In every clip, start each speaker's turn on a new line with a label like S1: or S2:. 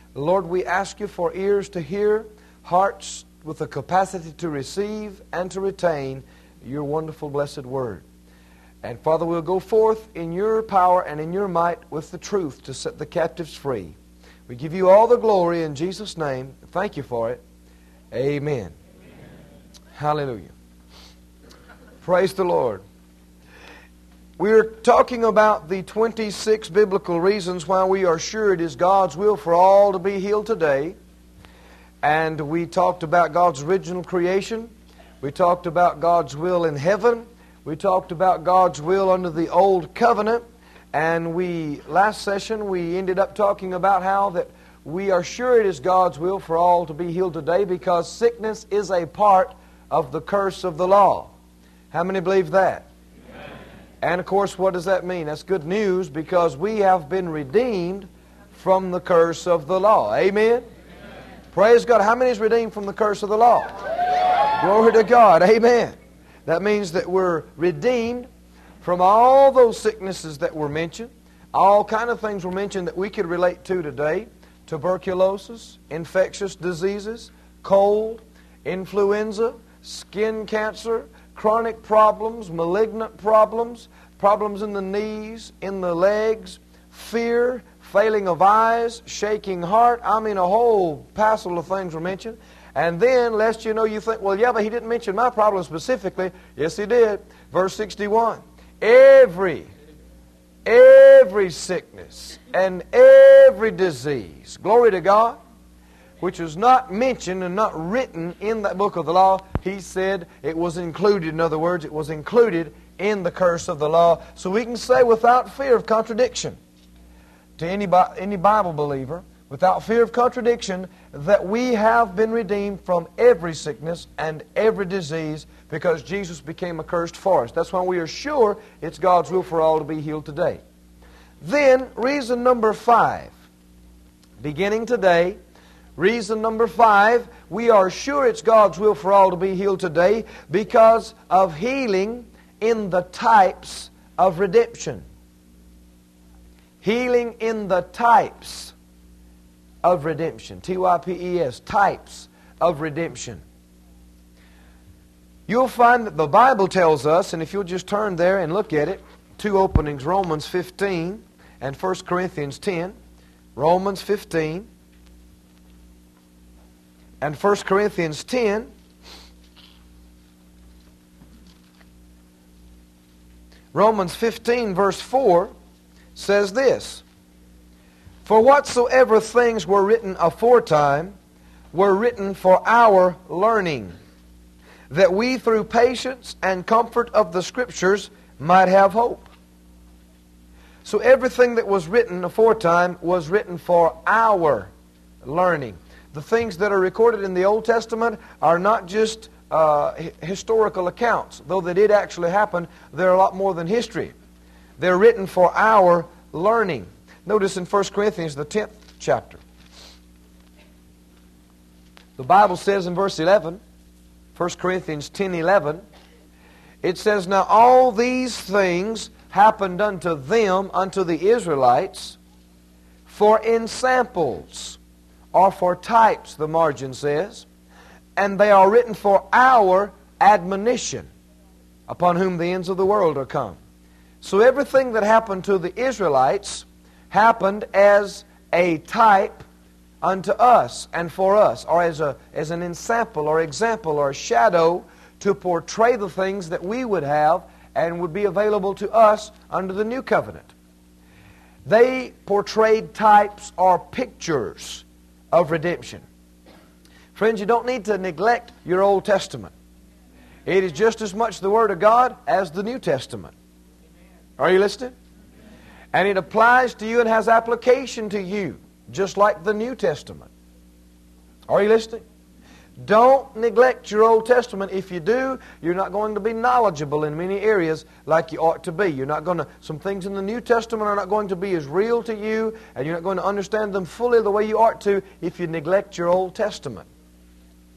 S1: Lord, we ask you for ears to hear, hearts with the capacity to receive and to retain your wonderful, blessed word. And Father, we'll go forth in your power and in your might with the truth to set the captives free. We give you all the glory in Jesus' name. Thank you for it. Amen. Amen. Hallelujah. Praise the Lord. We're talking about the 26 biblical reasons why we are sure it is God's will for all to be healed today. And we talked about God's original creation. We talked about God's will in heaven. We talked about God's will under the old covenant. And last session we ended up talking about how that we are sure it is God's will for all to be healed today because sickness is a part of the curse of the law. How many believe that? Amen. And of course, what does that mean? That's good news because we have been redeemed from the curse of the law. Amen? Amen. Praise God. How many is redeemed from the curse of the law? Amen. Glory to God. Amen. That means that we're redeemed from all those sicknesses that were mentioned. All kind of things were mentioned that we could relate to today. Tuberculosis, infectious diseases, cold, influenza, skin cancer, chronic problems, malignant problems, problems in the knees, in the legs, fear, failing of eyes, shaking heart. I mean, a whole passel of things were mentioned. And then, lest you know, you think, well, yeah, but he didn't mention my problem specifically. Yes, he did. Verse 61. Every sickness and every disease, glory to God, which was not mentioned and not written in that book of the law, he said it was included. In other words, it was included in the curse of the law. So we can say without fear of contradiction to any Bible believer, without fear of contradiction, that we have been redeemed from every sickness and every disease because Jesus became accursed for us. That's why we are sure it's God's will for all to be healed today. Then, reason number 5. Beginning today, reason number 5, we are sure it's God's will for all to be healed today because of healing in the types of redemption. Healing in the types of redemption. T-Y-P-E-S, types of redemption. You'll find that the Bible tells us, and if you'll just turn there and look at it, 2 openings, Romans 15 and 1 Corinthians 10. Romans 15 and 1 Corinthians 10. Romans 15 verse 4 says this: For whatsoever things were written aforetime were written for our learning, that we through patience and comfort of the Scriptures might have hope. So everything that was written aforetime was written for our learning. The things that are recorded in the Old Testament are not just historical accounts. Though they did actually happen, they're a lot more than history. They're written for our learning. Notice in 1 Corinthians, the 10th chapter. The Bible says in verse 11, 1 Corinthians 10:11, it says, Now all these things happened unto them, unto the Israelites, for ensamples, or for types, the margin says, and they are written for our admonition, upon whom the ends of the world are come. So everything that happened to the Israelites happened as a type unto us and for us, or as an ensample or example or shadow to portray the things that we would have and would be available to us under the new covenant. They portrayed types or pictures of redemption. Friends, you don't need to neglect your Old Testament. It is just as much the Word of God as the New Testament. Are you listening? And it applies to you and has application to you, just like the New Testament. Are you listening? Don't neglect your Old Testament. If you do, you're not going to be knowledgeable in many areas like you ought to be. You're not going to. Some things in the New Testament are not going to be as real to you, and you're not going to understand them fully the way you ought to if you neglect your Old Testament.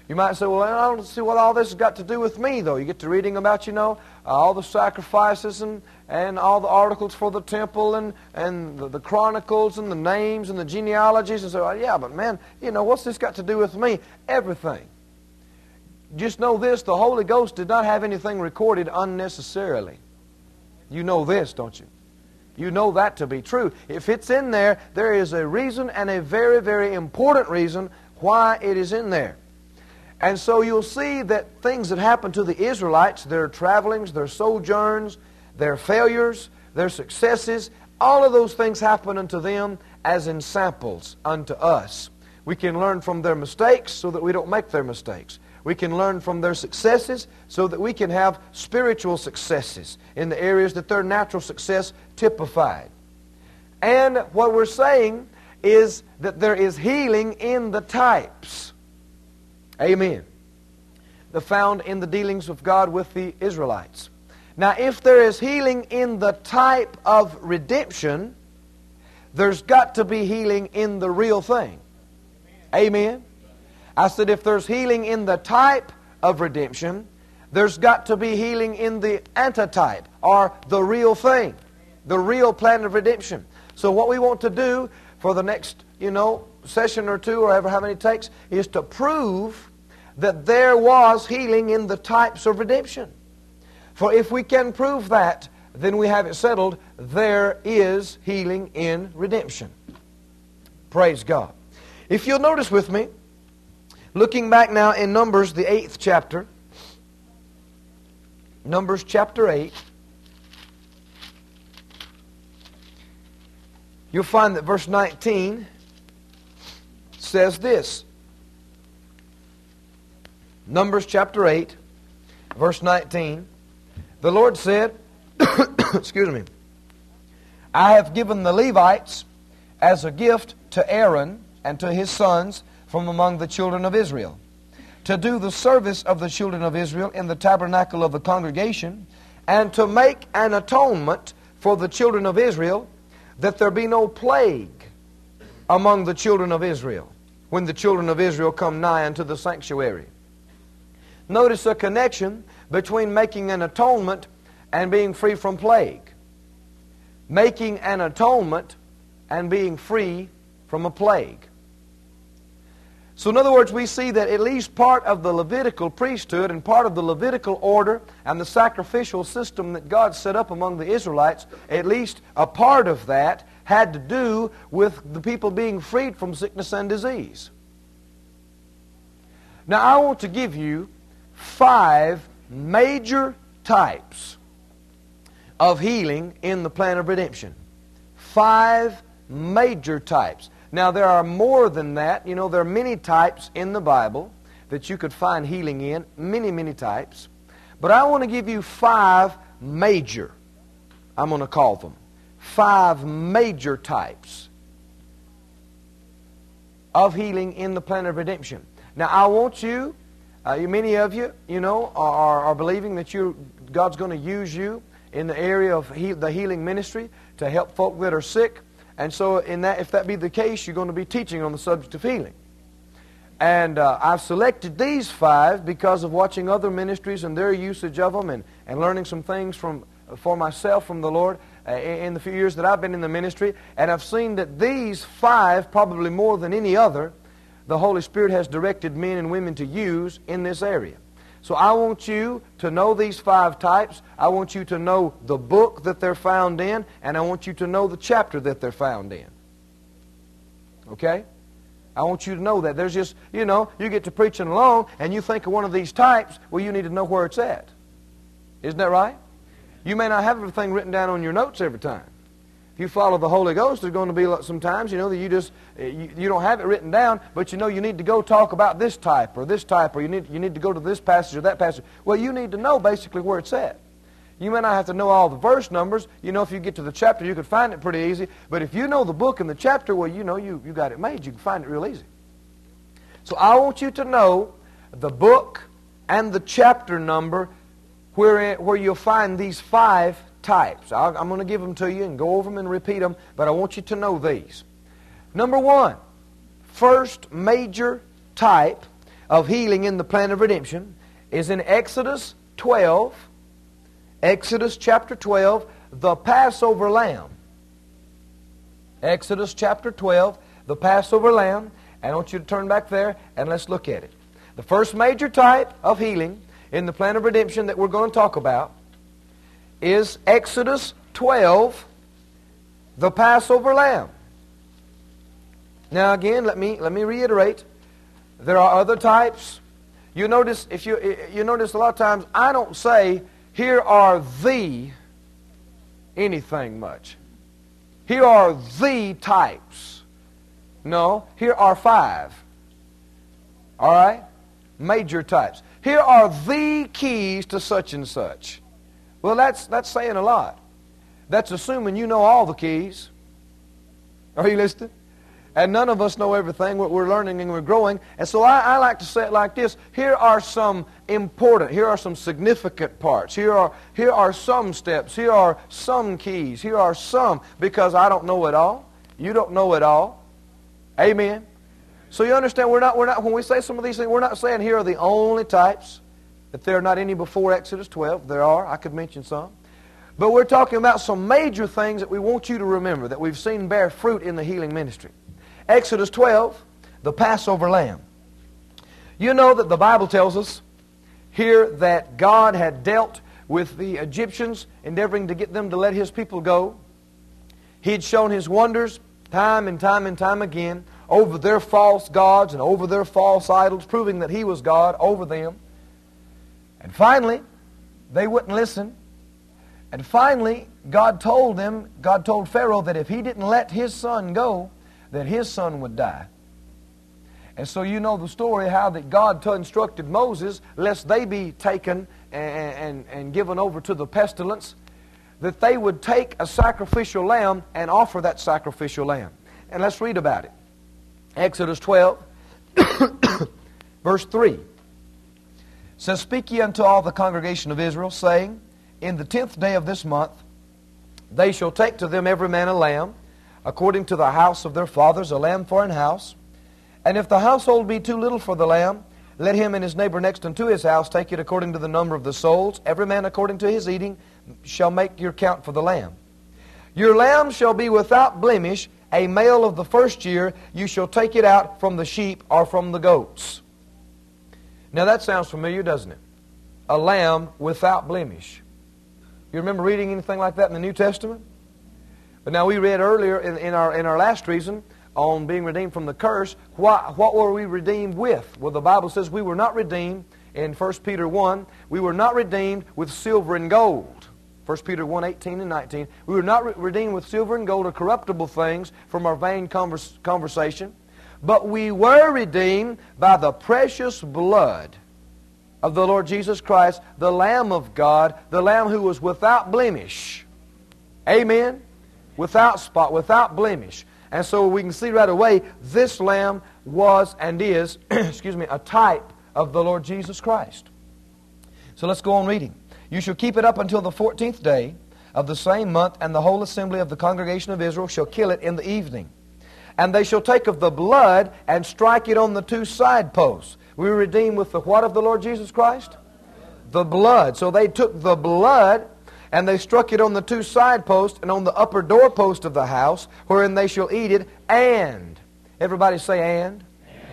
S1: You might say, well, I don't see what all this has got to do with me, though. You get to reading about, all the sacrifices and all the articles for the temple and the chronicles and the names and the genealogies. And so, yeah, but man, what's this got to do with me? Everything. Just know this, the Holy Ghost did not have anything recorded unnecessarily. You know this, don't you? You know that to be true. If it's in there, there is a reason, and a very, very important reason why it is in there. And so you'll see that things that happened to the Israelites, their travelings, their sojourns, their failures, their successes, all of those things happen unto them as in samples unto us. We can learn from their mistakes so that we don't make their mistakes. We can learn from their successes so that we can have spiritual successes in the areas that their natural success typified. And what we're saying is that there is healing in the types. Amen. The found in the dealings of God with the Israelites. Now, if there is healing in the type of redemption, there's got to be healing in the real thing. Amen. I said if there's healing in the type of redemption, there's got to be healing in the antitype, or the real thing, the real plan of redemption. So what we want to do for the next, session or two, or however many it takes, is to prove that there was healing in the types of redemption. For if we can prove that, then we have it settled. There is healing in redemption. Praise God. If you'll notice with me, looking back now in Numbers, the 8th chapter, Numbers chapter 8, you'll find that verse 19 says this. Numbers chapter 8, verse 19. The Lord said, excuse me, I have given the Levites as a gift to Aaron and to his sons from among the children of Israel, to do the service of the children of Israel in the tabernacle of the congregation, and to make an atonement for the children of Israel, that there be no plague among the children of Israel, when the children of Israel come nigh unto the sanctuary. Notice a connection between making an atonement and being free from plague. Making an atonement and being free from a plague. So in other words, we see that at least part of the Levitical priesthood and part of the Levitical order and the sacrificial system that God set up among the Israelites, at least a part of that had to do with the people being freed from sickness and disease. Now I want to give you 5 major types of healing in the plan of redemption. 5 major types. Now there are more than that. There are many types in the Bible that you could find healing in. Many, many types. But I want to give you 5 major, I'm going to call them, 5 major types of healing in the plan of redemption. Now I want you, many of you, are believing that God's going to use you in the area of the healing ministry to help folk that are sick. And so if that be the case, you're going to be teaching on the subject of healing. And I've selected these 5 because of watching other ministries and their usage of them and learning some things for myself from the Lord in the few years that I've been in the ministry. And I've seen that these 5, probably more than any other, the Holy Spirit has directed men and women to use in this area. So I want you to know these 5 types. I want you to know the book that they're found in, and I want you to know the chapter that they're found in. Okay? I want you to know that. There's just, you get to preaching along, and you think of one of these types, well, you need to know where it's at. Isn't that right? You may not have everything written down on your notes every time. If you follow the Holy Ghost, there's going to be some times, that you don't have it written down, but you need to go talk about this type, or you need to go to this passage or that passage. Well, you need to know basically where it's at. You may not have to know all the verse numbers. If you get to the chapter, you could find it pretty easy. But if you know the book and the chapter, well, you got it made. You can find it real easy. So I want you to know the book and the chapter number where you'll find these 5 types. I'm going to give them to you and go over them and repeat them, but I want you to know these. Number 1, first major type of healing in the plan of redemption is in Exodus 12. Exodus chapter 12, the Passover lamb. Exodus chapter 12, the Passover lamb. And I want you to turn back there and let's look at it. The first major type of healing in the plan of redemption that we're going to talk about is Exodus 12, the Passover lamb. Now again, let me reiterate. There are other types. You notice you notice a lot of times I don't say here are the anything much. Here are the types. No, here are 5. All right? Major types. Here are the keys to such and such. Well, that's saying a lot. That's assuming you know all the keys. Are you listening? And none of us know everything. We're learning and we're growing. And so I like to say it like this. Here are some important, here are some significant parts. Here are some steps. Here are some keys. Here are some, because I don't know it all. You don't know it all. Amen. So you understand, we're not when we say some of these things, we're not saying here are the only types, that there are not any before Exodus 12. There are. I could mention some. But we're talking about some major things that we want you to remember, that we've seen bear fruit in the healing ministry. Exodus 12, the Passover lamb. You know that the Bible tells us here that God had dealt with the Egyptians, endeavoring to get them to let His people go. He'd shown His wonders time and time and time again over their false gods and over their false idols, proving that He was God over them. And finally, they wouldn't listen. And finally, God told Pharaoh that if he didn't let his son go, that his son would die. And so you know the story how that God instructed Moses, lest they be taken and given over to the pestilence, that they would take a sacrificial lamb and offer that sacrificial lamb. And let's read about it. Exodus 12, verse 3. Says, Speak ye unto all the congregation of Israel, saying, In the 10th day of this month they shall take to them every man a lamb, according to the house of their fathers, a lamb for an house. And if the household be too little for the lamb, let him and his neighbor next unto his house take it according to the number of the souls. Every man according to his eating shall make your count for the lamb. Your lamb shall be without blemish, a male of the first year. You shall take it out from the sheep or from the goats. Now that sounds familiar, doesn't it? A lamb without blemish. You remember reading anything like that in the New Testament? But now we read earlier in our last reason on being redeemed from the curse, what were we redeemed with? Well, the Bible says we were not redeemed in 1 Peter 1. We were not redeemed with silver and gold. 1 Peter 1, 18 and 19. We were not redeemed with silver and gold or corruptible things from our vain conversation, but we were redeemed by the precious blood of the Lord Jesus Christ, the Lamb of God, the Lamb who was without blemish. Amen? Without spot, without blemish. And so we can see right away, this lamb was and is, a type of the Lord Jesus Christ. So let's go on reading. You shall keep it up until the 14th day of the same month, and the whole assembly of the congregation of Israel shall kill it in the evening. And they shall take of the blood and strike it on the 2 side posts. We were redeemed with the what of the Lord Jesus Christ? The blood. So they took the blood and they struck it on the 2 side posts and on the upper doorpost of the house, wherein they shall eat it. And, everybody say and.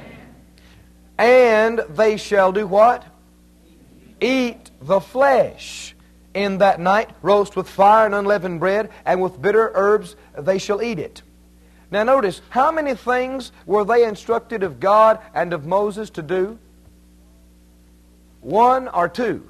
S1: And they shall do what? Eat the flesh. In that night, roast with fire and unleavened bread, and with bitter herbs they shall eat it. Now notice, how many things were they instructed of God and of Moses to do? 1 or 2?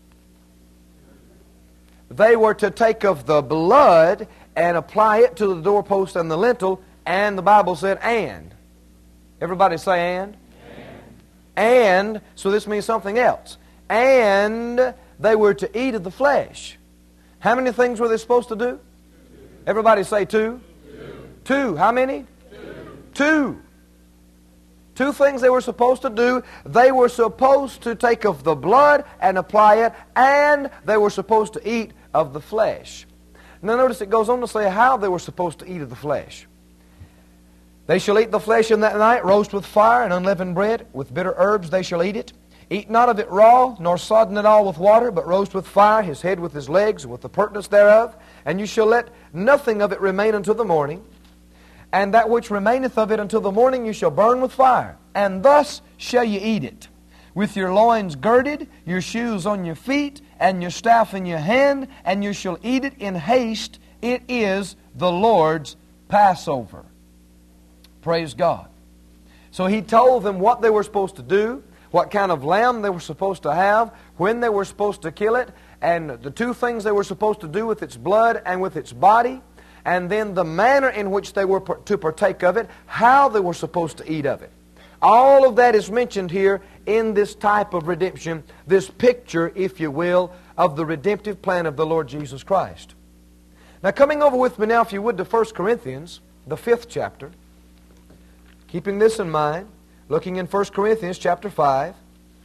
S1: They were to take of the blood and apply it to the doorpost and the lintel, and the Bible said, and. Everybody say and. And, so this means something else. And they were to eat of the flesh. How many things were they supposed to do? Everybody say 2. 2. How many? 2. 2 things they were supposed to do. They were supposed to take of the blood and apply it, and they were supposed to eat of the flesh. Now notice it goes on to say how they were supposed to eat of the flesh. They shall eat the flesh in that night, roast with fire and unleavened bread. With bitter herbs they shall eat it. Eat not of it raw, nor sodden it all with water, but roast with fire, his head with his legs, and with the purtenance thereof. And you shall let nothing of it remain until the morning. And that which remaineth of it until the morning you shall burn with fire. And thus shall ye eat it, with your loins girded, your shoes on your feet, and your staff in your hand, and you shall eat it in haste. It is the Lord's Passover. Praise God. So he told them what they were supposed to do, what kind of lamb they were supposed to have, when they were supposed to kill it, and the two things they were supposed to do with its blood and with its body, and then the manner in which they were to partake of it, how they were supposed to eat of it. All of that is mentioned here in this type of redemption, this picture, if you will, of the redemptive plan of the Lord Jesus Christ. Now, coming over with me now, if you would, to 1 Corinthians, the 5th chapter. Keeping this in mind, looking in 1 Corinthians chapter 5.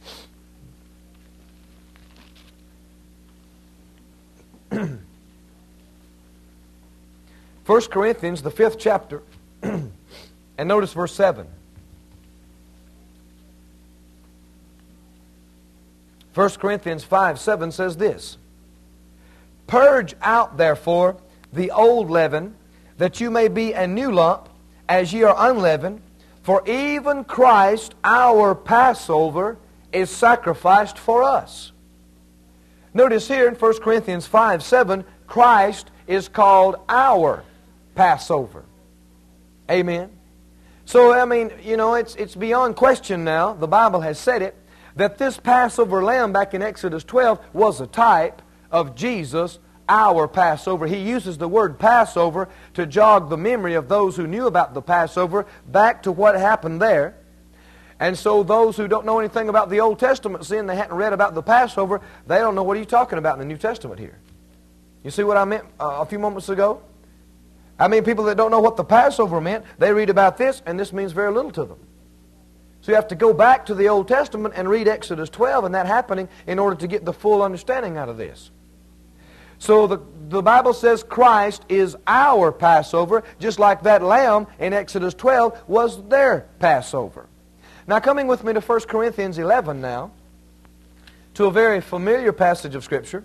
S1: First Corinthians, the 5th chapter, and notice verse 7. 1 Corinthians 5:7 says this, Purge out, therefore, the old leaven, that you may be a new lump, as ye are unleavened. For even Christ, our Passover, is sacrificed for us. Notice here in 1 Corinthians 5:7, Christ is called our Passover. Amen. So, I mean, you know, it's beyond question now, the Bible has said it, that this Passover lamb back in Exodus 12 was a type of Jesus, our Passover. He uses the word Passover to jog the memory of those who knew about the Passover back to what happened there. And so those who don't know anything about the Old Testament, seeing they hadn't read about the Passover, they don't know what are you talking about in the New Testament here. You see what I meant a few moments ago? I mean, people that don't know what the Passover meant, they read about this, and this means very little to them. So you have to go back to the Old Testament and read Exodus 12 and that happening in order to get the full understanding out of this. So the Bible says Christ is our Passover, just like that lamb in Exodus 12 was their Passover. Now coming with me to 1 Corinthians 11 now, to a very familiar passage of Scripture.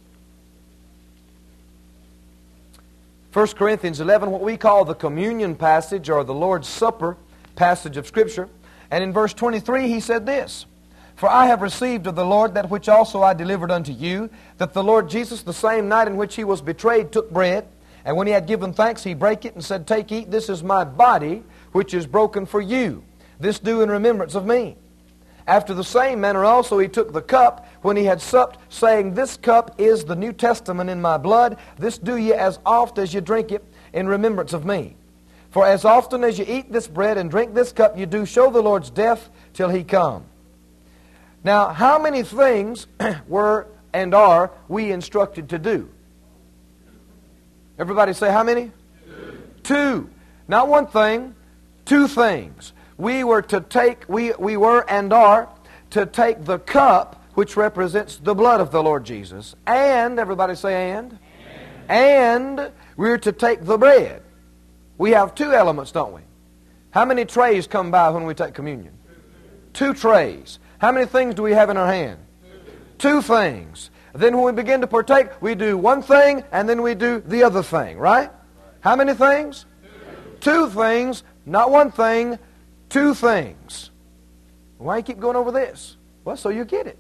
S1: 1 Corinthians 11, what we call the communion passage or the Lord's Supper passage of Scripture. And in verse 23 he said this, For I have received of the Lord that which also I delivered unto you, that the Lord Jesus, the same night in which he was betrayed, took bread, and when he had given thanks, he brake it and said, Take, eat, this is my body, which is broken for you. This do in remembrance of me. After the same manner also he took the cup, when he had supped, saying, This cup is the New Testament in my blood. This do ye as oft as ye drink it in remembrance of me. For as often as you eat this bread and drink this cup, you do show the Lord's death till he come. Now, how many things were and are we instructed to do? Everybody say how many? Two. Not one thing, two things. We were to take, we were and are to take the cup, which represents the blood of the Lord Jesus. And, everybody say and we're to take the bread. We have two elements, don't we? How many trays come by when we take communion? Two trays. How many things do we have in our hand? Two things. Then when we begin to partake, we do one thing and then we do the other thing, right? How many things? Two things, not one thing, two things. Why you keep going over this? Well, so you get it.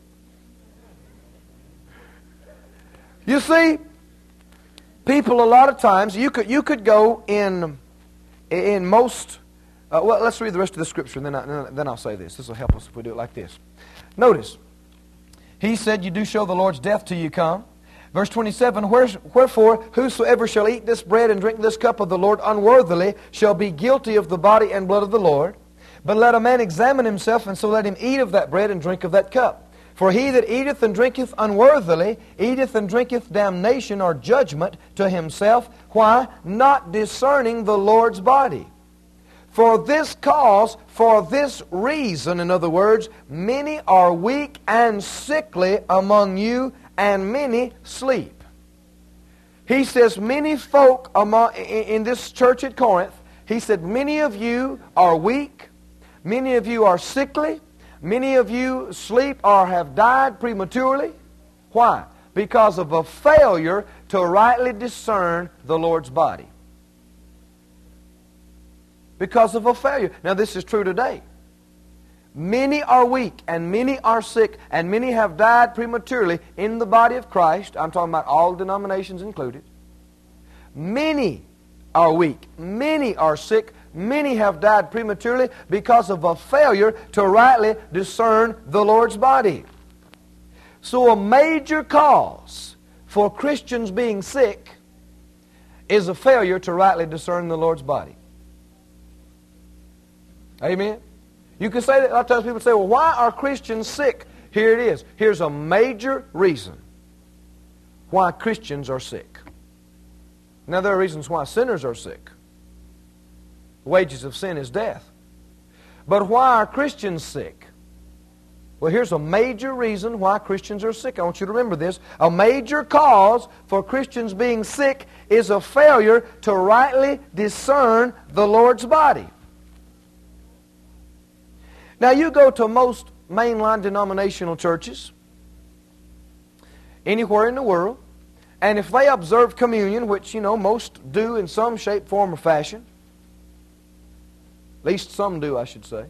S1: You see, people a lot of times, you could go in most, well, let's read the rest of the Scripture and then I'll say this. This will help us if we do it like this. Notice, he said, You do show the Lord's death till you come. Verse 27, Wherefore, whosoever shall eat this bread and drink this cup of the Lord unworthily shall be guilty of the body and blood of the Lord. But let a man examine himself, and so let him eat of that bread and drink of that cup. For he that eateth and drinketh unworthily eateth and drinketh damnation or judgment to himself. Why? Not discerning the Lord's body. For this cause, for this reason, in other words, many are weak and sickly among you, and many sleep. He says many folk in this church at Corinth, He said, many of you are weak. Many of you are sickly. Many of you sleep or have died prematurely. Why? Because of a failure to rightly discern the Lord's body. Because of a failure. Now this is true today. Many are weak, and many are sick, and many have died prematurely in the body of Christ. I'm talking about all denominations included. Many are weak, many are sick, many have died prematurely because of a failure to rightly discern the Lord's body. So a major cause for Christians being sick is a failure to rightly discern the Lord's body. Amen? You can say that. A lot of times people say, well, why are Christians sick? Here it is. Here's a major reason why Christians are sick. Now, there are reasons why sinners are sick. The wages of sin is death. But why are Christians sick? Well, here's a major reason why Christians are sick. I want you to remember this. A major cause for Christians being sick is a failure to rightly discern the Lord's body. Now, you go to most mainline denominational churches anywhere in the world, and if they observe communion, which, most do in some shape, form, or fashion, at least some do, I should say,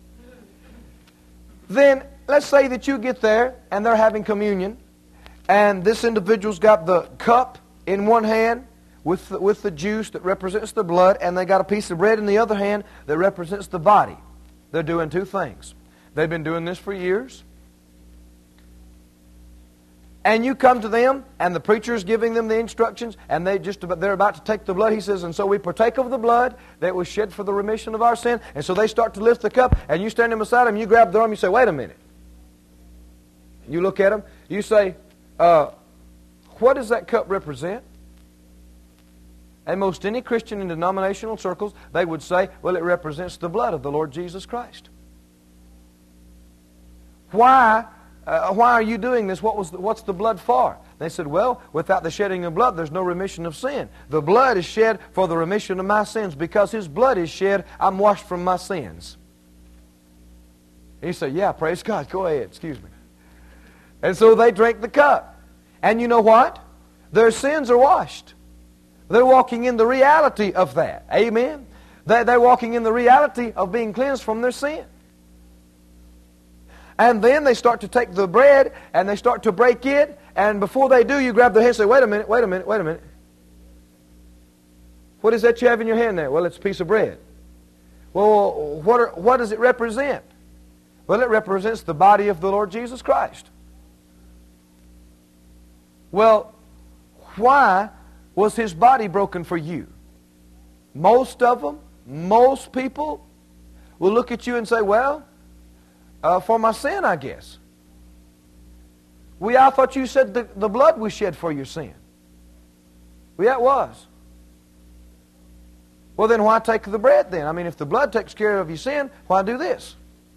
S1: then let's say that you get there and they're having communion, and this individual's got the cup in one hand with the juice that represents the blood, and they got a piece of bread in the other hand that represents the body. They're doing two things. They've been doing this for years. And you come to them, and the preacher's giving them the instructions, and they're about to take the blood. He says, and so we partake of the blood that was shed for the remission of our sin. And so they start to lift the cup, and you stand beside them, you grab their arm, you say, wait a minute. You look at them, you say, what does that cup represent? And most any Christian in denominational circles, they would say, well, it represents the blood of the Lord Jesus Christ. Why are you doing this? What's the blood for? They said, well, without the shedding of blood, there's no remission of sin. The blood is shed for the remission of my sins. Because His blood is shed, I'm washed from my sins. And you say, yeah, praise God. Go ahead. Excuse me. And so they drink the cup. And you know what? Their sins are washed. They're walking in the reality of that. Amen? They're walking in the reality of being cleansed from their sin. And then they start to take the bread and they start to break it. And before they do, you grab their hand and say, wait a minute. What is that you have in your hand there? Well, it's a piece of bread. Well, what does it represent? Well, it represents the body of the Lord Jesus Christ. Well, why was His body broken for you? Most of them, most people will look at you and say, well, for my sin, I guess. I thought you said the blood was shed for your sin. Well, yeah, it was. Well, then why take the bread then? I mean, if the blood takes care of your sin, why do this?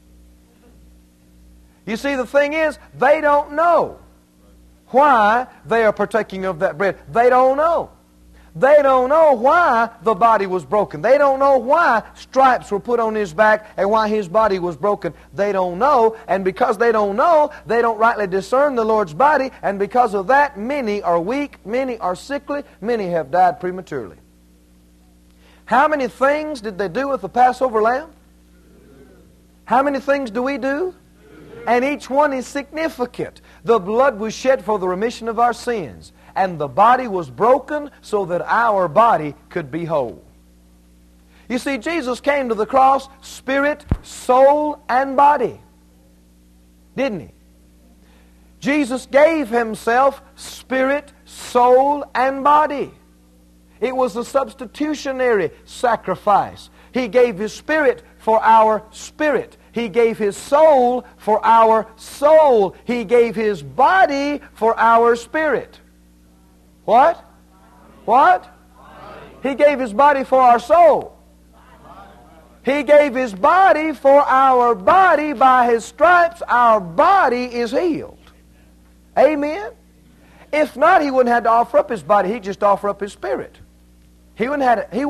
S1: You see, the thing is, they don't know why they are partaking of that bread. They don't know. They don't know why the body was broken. They don't know why stripes were put on His back and why His body was broken. They don't know, and because they don't know, they don't rightly discern the Lord's body, and because of that, many are weak, many are sickly, many have died prematurely. How many things did they do with the Passover lamb? How many things do we do? And each one is significant. The blood was shed for the remission of our sins, and the body was broken so that our body could be whole. You see, Jesus came to the cross spirit, soul, and body. Didn't He? Jesus gave Himself spirit, soul, and body. It was a substitutionary sacrifice. He gave His spirit for our spirit. He gave His soul for our soul. He gave His body for our spirit. What? What? He gave His body for our soul. He gave His body for our body. By His stripes, our body is healed. Amen? If not, He wouldn't have to offer up His body. He'd just offer up His spirit. He wouldn't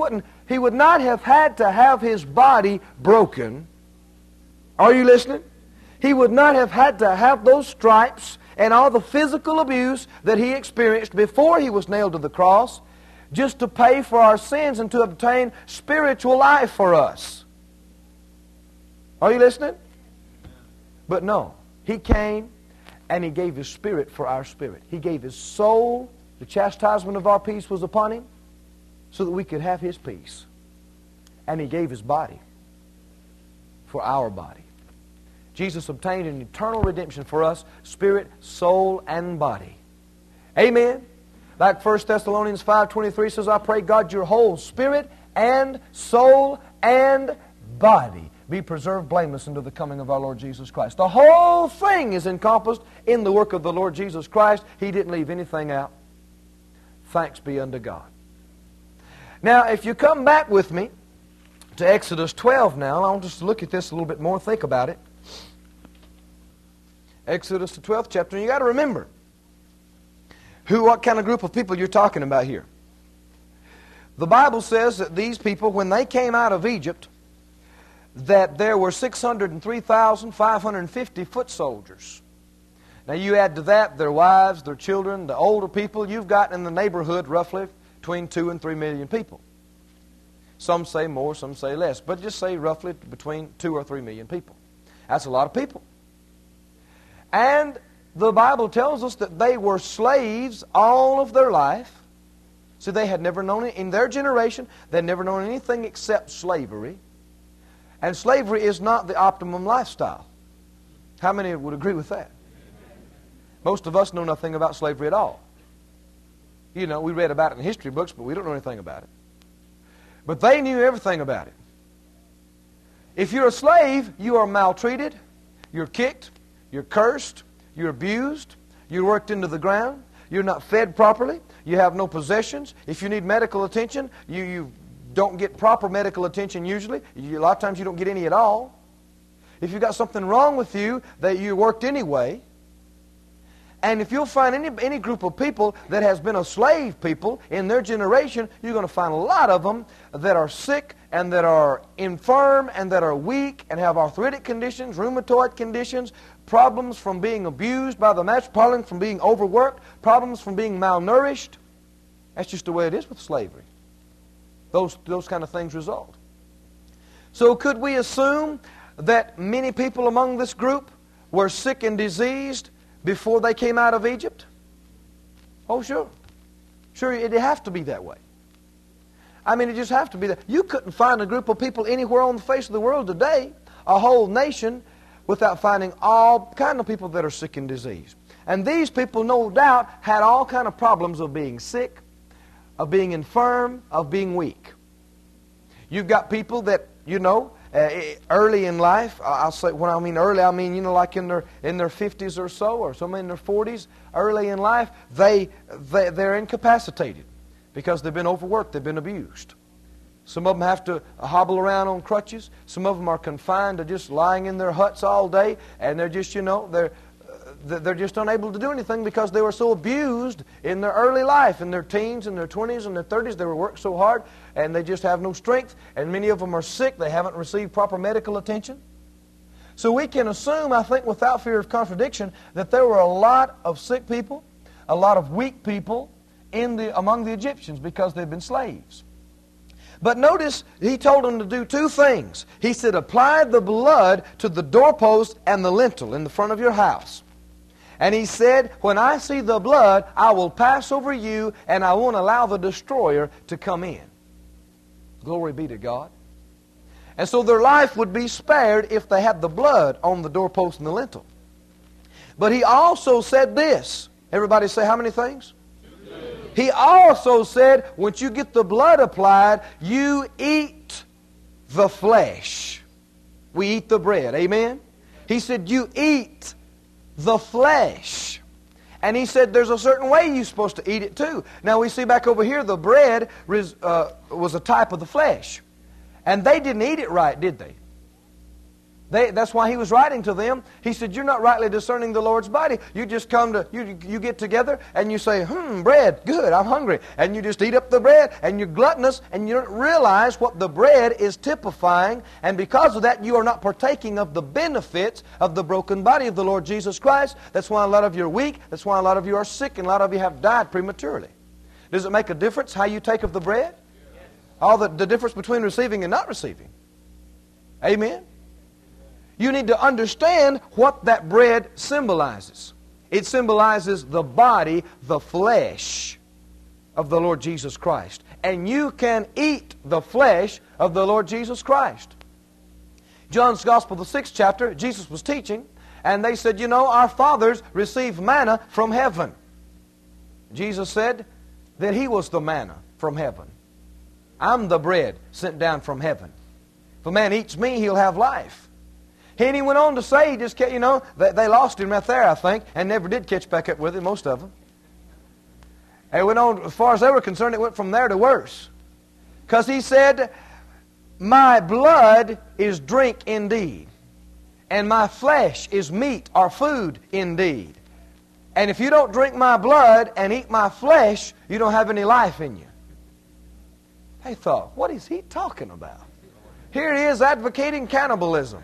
S1: He would not have had to have His body broken. Are you listening? He would not have had to have those stripes and all the physical abuse that He experienced before He was nailed to the cross just to pay for our sins and to obtain spiritual life for us. Are you listening? But no, He came and He gave His Spirit for our spirit. He gave His soul. The chastisement of our peace was upon Him so that we could have His peace. And He gave His body for our body. Jesus obtained an eternal redemption for us, spirit, soul, and body. Amen? Like 1 Thessalonians 5:23 says, I pray God your whole spirit and soul and body be preserved blameless unto the coming of our Lord Jesus Christ. The whole thing is encompassed in the work of the Lord Jesus Christ. He didn't leave anything out. Thanks be unto God. Now, if you come back with me to Exodus 12 now, I want us to look at this a little bit more, think about it. Exodus, the 12th chapter. And you got to remember what kind of group of people you're talking about here. The Bible says that these people, when they came out of Egypt, that there were 603,550 foot soldiers. Now you add to that their wives, their children, the older people, you've got in the neighborhood roughly between 2 and 3 million people. Some say more, some say less, but just say roughly between 2 or 3 million people. That's a lot of people. And the Bible tells us that they were slaves all of their life. So they had never known it. In their generation, they had never known anything except slavery. And slavery is not the optimum lifestyle. How many would agree with that? Most of us know nothing about slavery at all. You know, we read about it in history books, but we don't know anything about it. But they knew everything about it. If you're a slave, you are maltreated, you're kicked, you're cursed, you're abused, you're worked into the ground, you're not fed properly, you have no possessions. If you need medical attention, you don't get proper medical attention usually. A lot of times you don't get any at all. If you've got something wrong with you, that you worked anyway. And if you'll find any group of people that has been a slave people in their generation, you're going to find a lot of them that are sick and that are infirm and that are weak and have arthritic conditions, rheumatoid conditions, problems from being abused by the master, problems from being overworked, problems from being malnourished. That's just the way it is with slavery. Those kind of things result. So could we assume that many people among this group were sick and diseased before they came out of Egypt? Oh, sure. Sure, it'd have to be that way. I mean, it just have to be that. You couldn't find a group of people anywhere on the face of the world today, a whole nation, without finding all kind of people that are sick and diseased. And these people, no doubt, had all kind of problems of being sick, of being infirm, of being weak. You've got people that, you know, early in life, I'll say, when I mean early, I mean, you know, like in their 50s or so, or some in their 40s, early in life, they're incapacitated because they've been overworked, they've been abused. Some of them have to hobble around on crutches. Some of them are confined to just lying in their huts all day, and they're just, you know, they're just unable to do anything because they were so abused in their early life, in their teens, in their 20s, and their 30s. They were worked so hard, and they just have no strength. And many of them are sick. They haven't received proper medical attention. So we can assume, I think, without fear of contradiction, that there were a lot of sick people, a lot of weak people among the Egyptians because they've been slaves. But notice, he told them to do two things. He said, apply the blood to the doorpost and the lintel in the front of your house. And he said, when I see the blood, I will pass over you, and I won't allow the destroyer to come in. Glory be to God. And so their life would be spared if they had the blood on the doorpost and the lintel. But he also said this. Everybody say how many things? He also said, once you get the blood applied, you eat the flesh. We eat the bread. Amen? He said, you eat the flesh. And he said there's a certain way you're supposed to eat it too. Now we see back over here the bread was a type of the flesh. And they didn't eat it right, did they? That's why he was writing to them. He said, you're not rightly discerning the Lord's body. You just come to, you get together and you say, bread, good, I'm hungry. And you just eat up the bread and you're gluttonous and you don't realize what the bread is typifying. And because of that, you are not partaking of the benefits of the broken body of the Lord Jesus Christ. That's why a lot of you are weak. That's why a lot of you are sick and a lot of you have died prematurely. Does it make a difference how you take of the bread? All the difference between receiving and not receiving. Amen? You need to understand what that bread symbolizes. It symbolizes the body, the flesh of the Lord Jesus Christ. And you can eat the flesh of the Lord Jesus Christ. John's Gospel, the 6th chapter, Jesus was teaching, and they said, our fathers received manna from heaven. Jesus said that He was the manna from heaven. I'm the bread sent down from heaven. If a man eats me, he'll have life. And he went on to say, he just kept, they lost him right there, I think, and never did catch back up with him, most of them. And it went on, as far as they were concerned, it went from there to worse. Because he said, my blood is drink indeed, and my flesh is meat or food indeed. And if you don't drink my blood and eat my flesh, you don't have any life in you. They thought, what is he talking about? Here he is advocating cannibalism.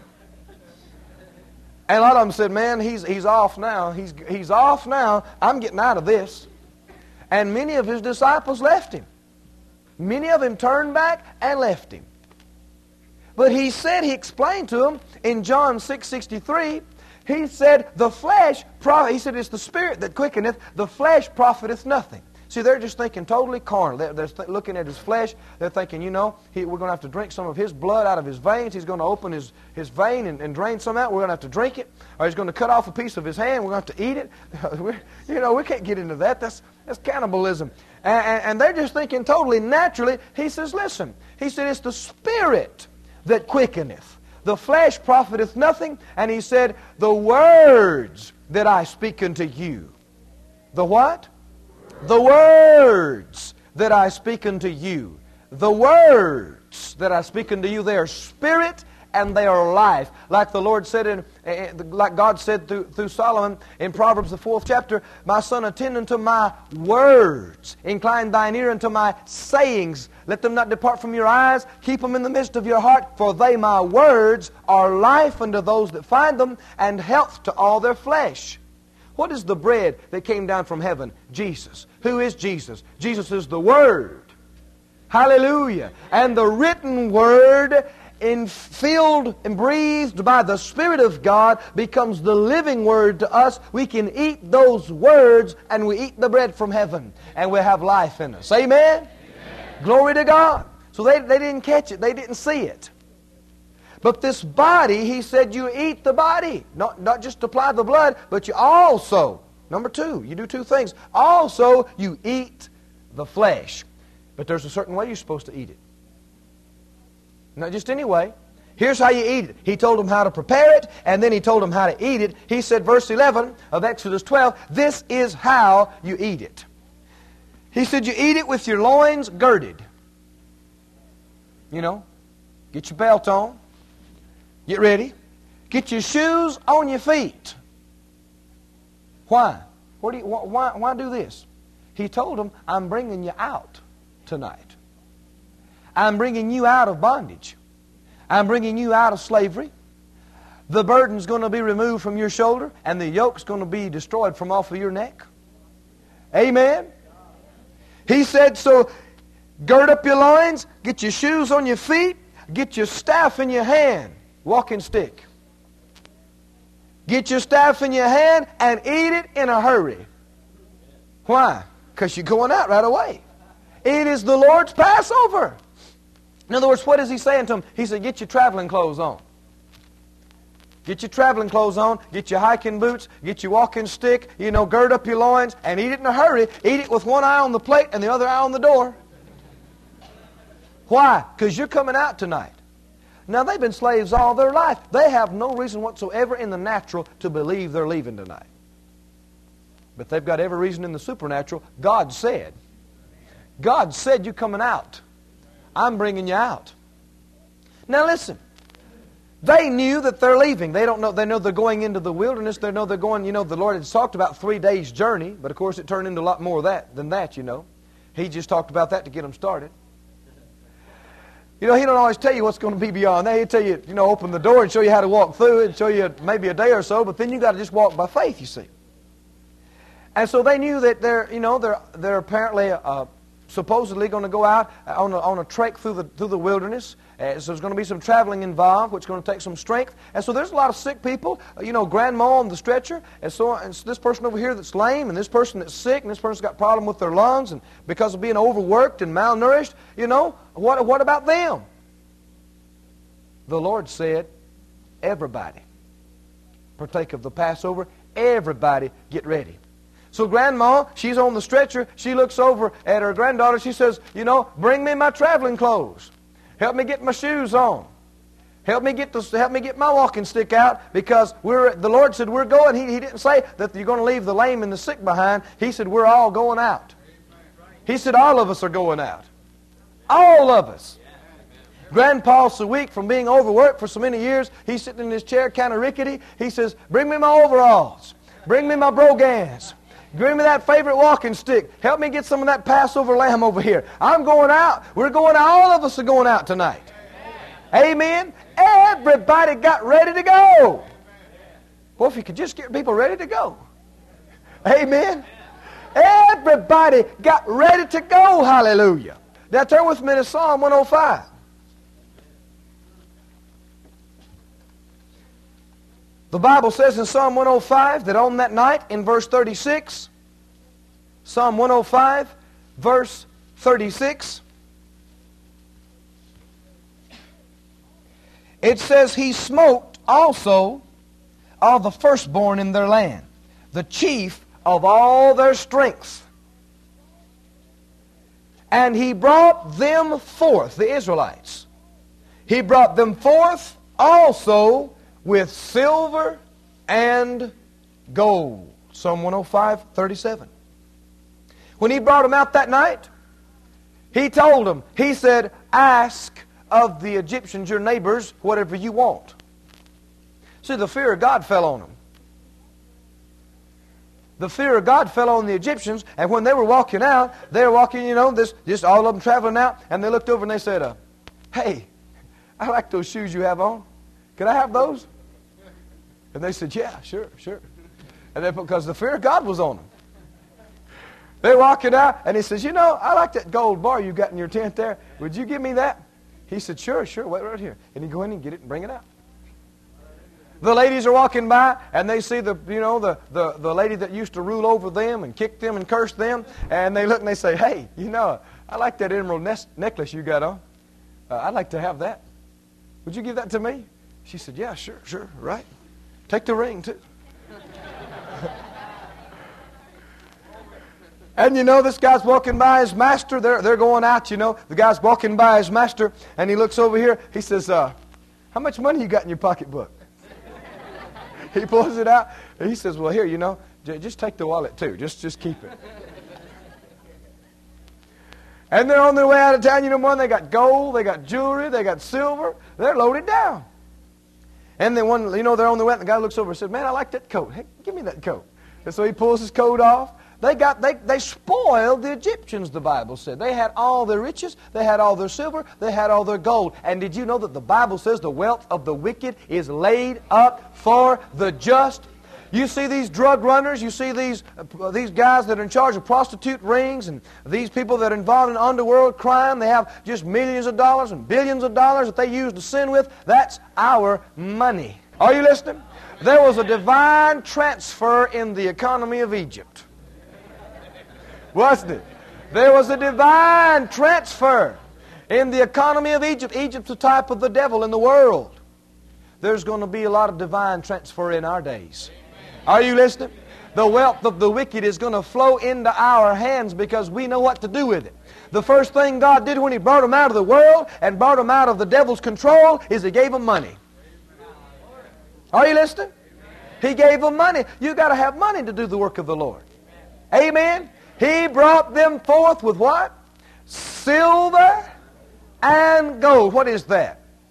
S1: And a lot of them said, man, he's off now. He's off now. I'm getting out of this. And many of his disciples left him. Many of them turned back and left him. But he explained to them in John 6:63, he said, the flesh, he said, it's the spirit that quickeneth, the flesh profiteth nothing. See, they're just thinking totally carnal. They're looking at his flesh. They're thinking, we're going to have to drink some of his blood out of his veins. He's going to open his vein and drain some out. We're going to have to drink it. Or he's going to cut off a piece of his hand. We're going to have to eat it. We can't get into that. That's cannibalism. And they're just thinking totally naturally. He says, listen. He said, it's the spirit that quickeneth. The flesh profiteth nothing. And he said, the words that I speak unto you. The what? The words that I speak unto you. The words that I speak unto you, they are spirit and they are life. Like the Lord said, like God said through Solomon in Proverbs the 4th chapter, my son, attend unto my words. Incline thine ear unto my sayings. Let them not depart from your eyes. Keep them in the midst of your heart. For they, my words, are life unto those that find them, and health to all their flesh. What is the bread that came down from heaven? Jesus. Who is Jesus? Jesus is the Word. Hallelujah. And the written Word, filled and breathed by the Spirit of God, becomes the living Word to us. We can eat those words, and we eat the bread from heaven, and we have life in us. Amen? Amen. Glory to God. So they didn't catch it. They didn't see it. But this body, he said, you eat the body. Not just apply the blood, but you also, number 2, you do 2 things. Also, you eat the flesh. But there's a certain way you're supposed to eat it. Not just any way. Here's how you eat it. He told them how to prepare it, and then he told them how to eat it. He said, verse 11 of Exodus 12, this is how you eat it. He said, you eat it with your loins girded. Get your belt on. Get ready. Get your shoes on your feet. Why? Why do this? He told them, I'm bringing you out tonight. I'm bringing you out of bondage. I'm bringing you out of slavery. The burden's going to be removed from your shoulder, and the yoke's going to be destroyed from off of your neck. Amen? He said, so gird up your loins, get your shoes on your feet, get your staff in your hand. Walking stick. Get your staff in your hand and eat it in a hurry. Why? Because you're going out right away. It is the Lord's Passover. In other words, what is he saying to them? He said, get your traveling clothes on. Get your traveling clothes on. Get your hiking boots. Get your walking stick. Gird up your loins and eat it in a hurry. Eat it with one eye on the plate and the other eye on the door. Why? Because you're coming out tonight. Now, they've been slaves all their life. They have no reason whatsoever in the natural to believe they're leaving tonight. But they've got every reason in the supernatural. God said, you're coming out. I'm bringing you out. Now, listen. They knew that they're leaving. They don't know. They know they're going into the wilderness. They know they're going, the Lord had talked about 3 days' journey, but of course it turned into a lot more than that. He just talked about that to get them started. He don't always tell you what's going to be beyond that. He'll tell you, open the door and show you how to walk through it and show you maybe a day or so, but then you got to just walk by faith, you see. And so they knew that they're apparently supposedly going to go out on a trek through the wilderness. So there's going to be some traveling involved, which is going to take some strength. And so there's a lot of sick people. Grandma on the stretcher, and so this person over here that's lame, and this person that's sick, and this person's got a problem with their lungs, and because of being overworked and malnourished. What about them? The Lord said, everybody partake of the Passover. Everybody get ready. So Grandma, she's on the stretcher. She looks over at her granddaughter. She says, bring me my traveling clothes. Help me get my shoes on. Help me get my walking stick out, because the Lord said we're going. He didn't say that you're going to leave the lame and the sick behind. He said we're all going out. He said all of us are going out. All of us. Grandpa's so weak from being overworked for so many years. He's sitting in his chair kind of rickety. He says, bring me my overalls. Bring me my brogans. Bring me that favorite walking stick. Help me get some of that Passover lamb over here. I'm going out. We're going out. All of us are going out tonight. Amen. Everybody got ready to go. Well, if you could just get people ready to go. Amen. Everybody got ready to go. Hallelujah. Now turn with me to Psalm 105. The Bible says in Psalm 105 that on that night, in verse 36, Psalm 105, verse 36, it says, He smote also all the firstborn in their land, the chief of all their strength. And He brought them forth, the Israelites. He brought them forth also with silver and gold. Psalm 105, 37. When He brought them out that night, He told them, He said, ask of the Egyptians, your neighbors, whatever you want. See, the fear of God fell on them. The fear of God fell on the Egyptians, and when they were walking out, they were walking, just all of them traveling out, and they looked over and they said, hey, I like those shoes you have on. Can I have those? And they said, yeah, sure. And then, because the fear of God was on them. They're walking out, and he says, I like that gold bar you got in your tent there. Would you give me that? He said, sure, wait right here. And he'd go in and get it and bring it out. The ladies are walking by, and they see the lady that used to rule over them and kick them and curse them, and they look and they say, hey, I like that emerald necklace you got on. I'd like to have that. Would you give that to me? She said, yeah, sure, right. Take the ring, too. And this guy's walking by his master. They're going out, The guy's walking by his master, and he looks over here. He says, how much money you got in your pocketbook? He pulls it out, and he says, well, here, just take the wallet, too. Just keep it. And they're on their way out of town. They got gold, they got jewelry, they got silver. They're loaded down. And then they're on the way, and the guy looks over and says, man, I like that coat. Hey, give me that coat. And so he pulls his coat off. They spoiled the Egyptians, the Bible said. They had all their riches, they had all their silver, they had all their gold. And did you know that the Bible says the wealth of the wicked is laid up for the just? You see these drug runners, you see these guys that are in charge of prostitute rings, and these people that are involved in underworld crime. They have just millions of dollars and billions of dollars that they use to sin with. That's our money. Are you listening? There was a divine transfer in the economy of Egypt. Wasn't it? There was a divine transfer in the economy of Egypt. Egypt's a type of the devil in the world. There's going to be a lot of divine transfer in our days. Are you listening? The wealth of the wicked is going to flow into our hands because we know what to do with it. The first thing God did when He brought them out of the world and brought them out of the devil's control is He gave them money. Are you listening? He gave them money. You got to have money to do the work of the Lord. Amen? He brought them forth with what? Silver and gold. What is that?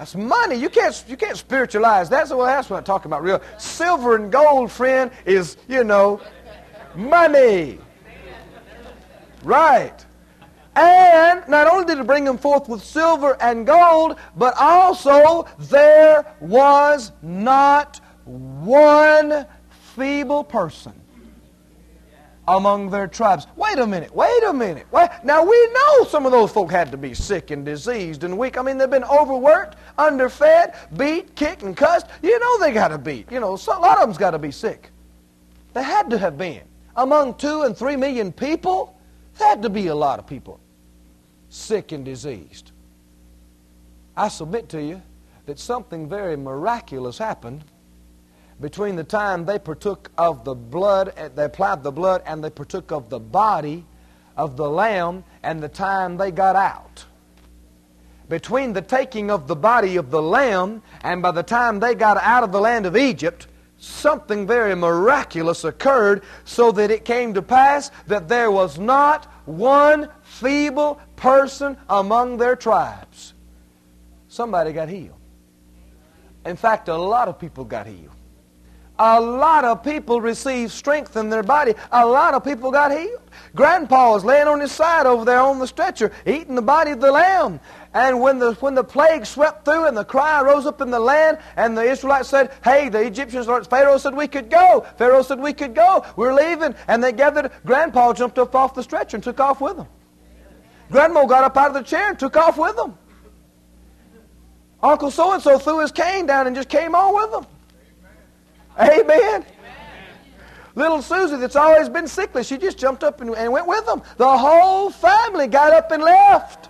S1: That's money. You can't spiritualize. That's what I'm talking about. Real silver and gold, friend, is, money. Right. And not only did it bring them forth with silver and gold, but also there was not one feeble person among their tribes. Wait a minute. Now we know some of those folk had to be sick and diseased and weak. I mean, they've been overworked, underfed, beat, kicked, and cussed. You know they got to beat. A lot of them's got to be sick. They had to have been. Among 2 and 3 million people, there had to be a lot of people sick and diseased. I submit to you that something very miraculous happened between the time they partook of the blood, they applied the blood, and they partook of the body of the Lamb, and the time they got out. Between the taking of the body of the Lamb and by the time they got out of the land of Egypt, something very miraculous occurred, so that it came to pass that there was not one feeble person among their tribes. Somebody got healed. In fact, a lot of people got healed. A lot of people received strength in their body. A lot of people got healed. Grandpa was laying on his side over there on the stretcher, eating the body of the lamb. And when the plague swept through and the cry rose up in the land, and the Israelites said, hey, the Egyptians, Pharaoh said we could go. Pharaoh said we could go. We're leaving. And they gathered. Grandpa jumped up off the stretcher and took off with them. Grandma got up out of the chair and took off with them. Uncle so-and-so threw his cane down and just came on with them. Amen. Amen. Little Susie, that's always been sickly, she just jumped up and went with them. The whole family got up and left.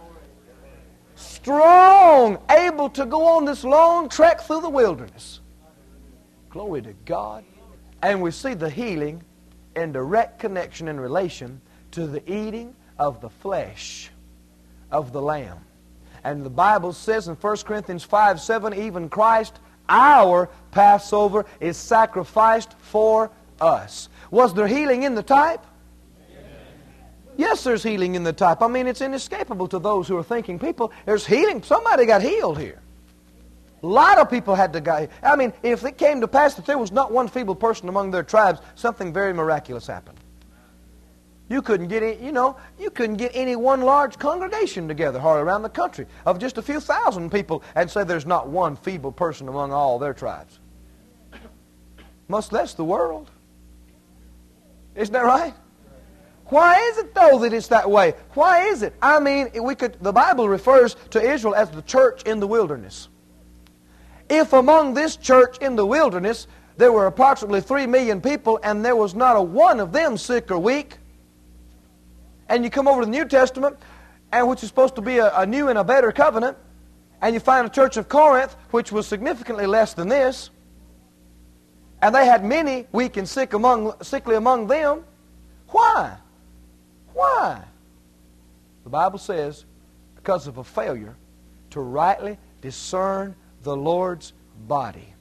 S1: Strong, able to go on this long trek through the wilderness. Glory to God. And we see the healing in direct connection and relation to the eating of the flesh of the Lamb. And the Bible says in 1 Corinthians 5:7, even Christ, our Passover, is sacrificed for us. Was there healing in the type? Yes, there's healing in the type. I mean, it's inescapable to those who are thinking people. There's healing. Somebody got healed here. A lot of people had to go. I mean, if it came to pass that there was not one feeble person among their tribes, something very miraculous happened. You couldn't get any one large congregation together hardly around the country of just a few thousand people and say there's not one feeble person among all their tribes. Much less the world. Isn't that right? Why is it though that it's that way? Why is it? I mean, the Bible refers to Israel as the church in the wilderness. If among this church in the wilderness there were approximately 3 million people and there was not a one of them sick or weak, and you come over to the New Testament, and which is supposed to be a new and a better covenant, and you find a church of Corinth which was significantly less than this, and they had many weak and sickly among them. Why? Why? The Bible says because of a failure to rightly discern the Lord's body.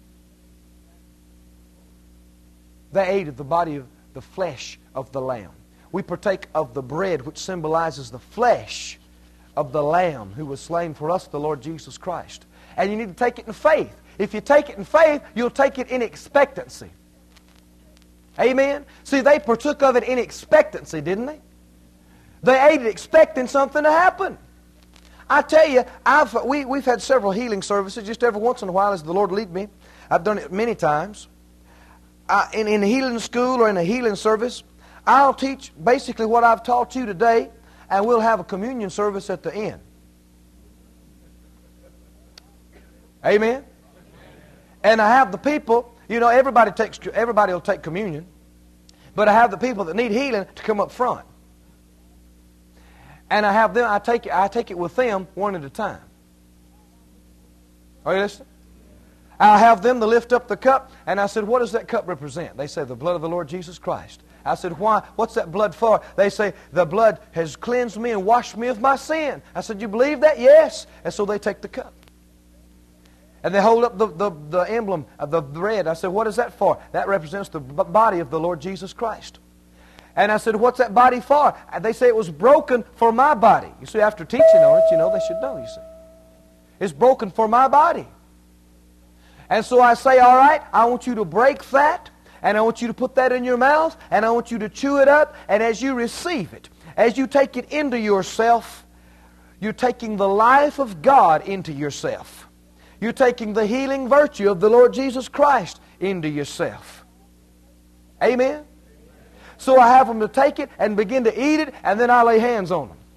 S1: They ate of the body of the flesh of the Lamb. We partake of the bread which symbolizes the flesh of the Lamb who was slain for us, the Lord Jesus Christ. And you need to take it in faith. If you take it in faith, you'll take it in expectancy. Amen? See, they partook of it in expectancy, didn't they? They ate it expecting something to happen. I tell you, we've had several healing services just every once in a while as the Lord lead me. I've done it many times. In a healing school or in a healing service, I'll teach basically what I've taught you today, and we'll have a communion service at the end. Amen? And I have the people, everybody will take communion, but I have the people that need healing to come up front. And I have them, I take it with them one at a time. Are you listening? I'll have them to lift up the cup, and I said, what does that cup represent? They say, the blood of the Lord Jesus Christ. I said, why? What's that blood for? They say, the blood has cleansed me and washed me of my sin. I said, you believe that? Yes. And so they take the cup. And they hold up the emblem of the bread. I said, what is that for? That represents the body of the Lord Jesus Christ. And I said, what's that body for? And they say it was broken for my body. You see, after teaching on it, they should know, you see. It's broken for my body. And so I say, all right, I want you to break that, and I want you to put that in your mouth, and I want you to chew it up, and as you receive it, as you take it into yourself, you're taking the life of God into yourself. You're taking the healing virtue of the Lord Jesus Christ into yourself. Amen? So I have them to take it and begin to eat it, and then I lay hands on them.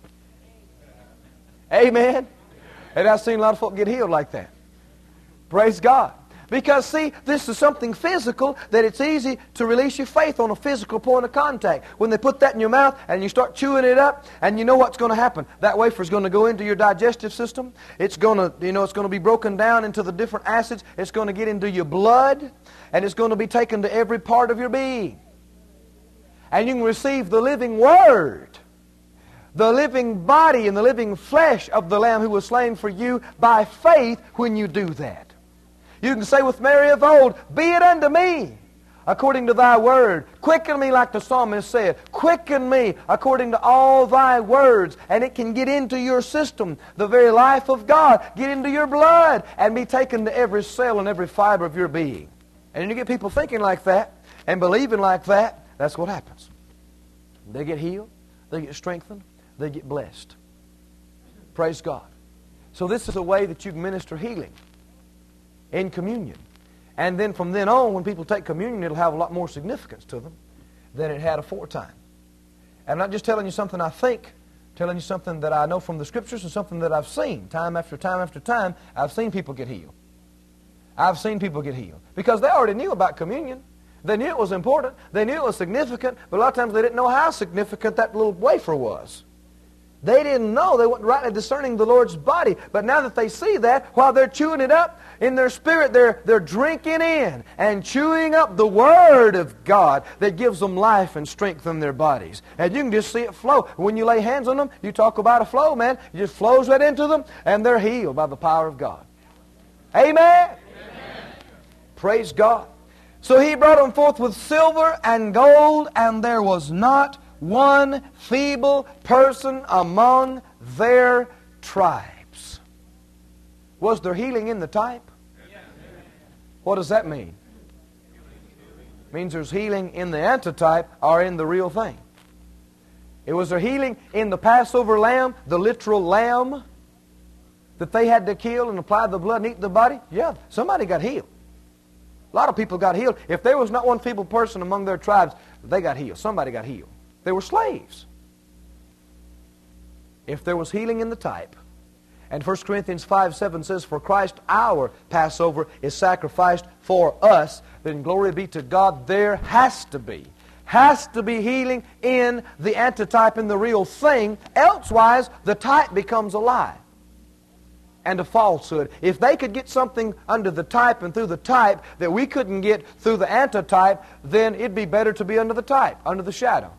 S1: Amen? And I've seen a lot of folk get healed like that. Praise God. Because, see, this is something physical that it's easy to release your faith on a physical point of contact. When they put that in your mouth and you start chewing it up, and you know what's going to happen. That wafer's going to go into your digestive system. It's going to, it's going to be broken down into the different acids. It's going to get into your blood, and it's going to be taken to every part of your being. And you can receive the living Word, the living body and the living flesh of the Lamb who was slain for you by faith when you do that. You can say with Mary of old, be it unto me according to thy word. Quicken me, like the psalmist said. Quicken me according to all thy words. And it can get into your system, the very life of God, get into your blood and be taken to every cell and every fiber of your being. And you get people thinking like that and believing like that, that's what happens. They get healed, they get strengthened, they get blessed. Praise God. So this is a way that you can minister healing in communion. And then from then on, when people take communion, it'll have a lot more significance to them than it had aforetime. And I'm not just telling you something I think, telling you something that I know from the Scriptures and something that I've seen time after time after time. I've seen people get healed. I've seen people get healed. Because they already knew about communion. They knew it was important. They knew it was significant. But a lot of times they didn't know how significant that little wafer was. They didn't know. They weren't rightly discerning the Lord's body. But now that they see that, while they're chewing it up, in their spirit, they're drinking in and chewing up the Word of God that gives them life and strength in their bodies. And you can just see it flow. When you lay hands on them, you talk about a flow, man. It just flows right into them, and they're healed by the power of God. Amen? Amen. Praise God. So he brought them forth with silver and gold, and there was not one feeble person among their tribes. Was there healing in the type? What does that mean? It means there's healing in the antitype or in the real thing. It was there healing in the Passover lamb, the literal lamb that they had to kill and apply the blood and eat the body? Yeah, somebody got healed. A lot of people got healed. If there was not one feeble person among their tribes, they got healed. Somebody got healed. They were slaves. If there was healing in the type, and 1 Corinthians 5:7 says, for Christ our Passover is sacrificed for us, then glory be to God, there has to be healing in the antitype, in the real thing. Elsewise, the type becomes a lie and a falsehood. If they could get something under the type and through the type that we couldn't get through the antitype, then it'd be better to be under the type, under the shadow.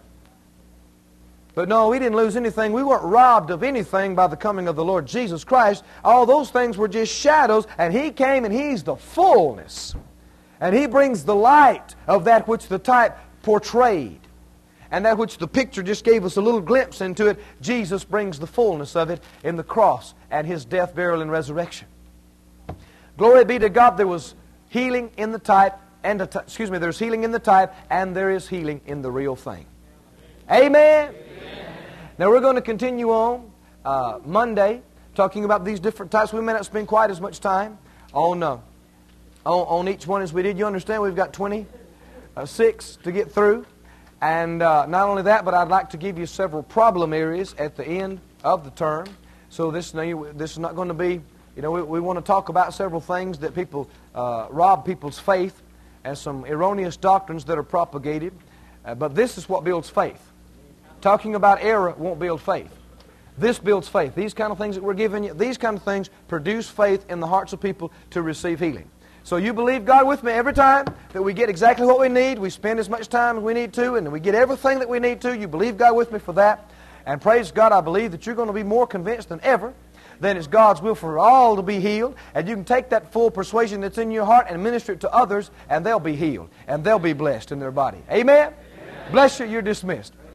S1: But no, we didn't lose anything. We weren't robbed of anything by the coming of the Lord Jesus Christ. All those things were just shadows, and He came and He's the fullness. And He brings the light of that which the type portrayed. And that which the picture just gave us a little glimpse into it, Jesus brings the fullness of it in the cross and His death, burial, and resurrection. Glory be to God, there was healing in the type, there's healing in the type, and there is healing in the real thing. Amen? Now we're going to continue on Monday talking about these different types. We may not spend quite as much time on each one as we did. You understand we've got 26 to get through. And not only that, but I'd like to give you several problem areas at the end of the term. So this is not going to be, we want to talk about several things that people rob people's faith and some erroneous doctrines that are propagated. But this is what builds faith. Talking about error won't build faith. This builds faith. These kind of things that we're giving you, these kind of things produce faith in the hearts of people to receive healing. So you believe God with me every time that we get exactly what we need. We spend as much time as we need to, and we get everything that we need to. You believe God with me for that. And praise God, I believe that you're going to be more convinced than ever that it's God's will for all to be healed. And you can take that full persuasion that's in your heart and minister it to others, and they'll be healed. And they'll be blessed in their body. Amen? Amen. Bless you. You're dismissed.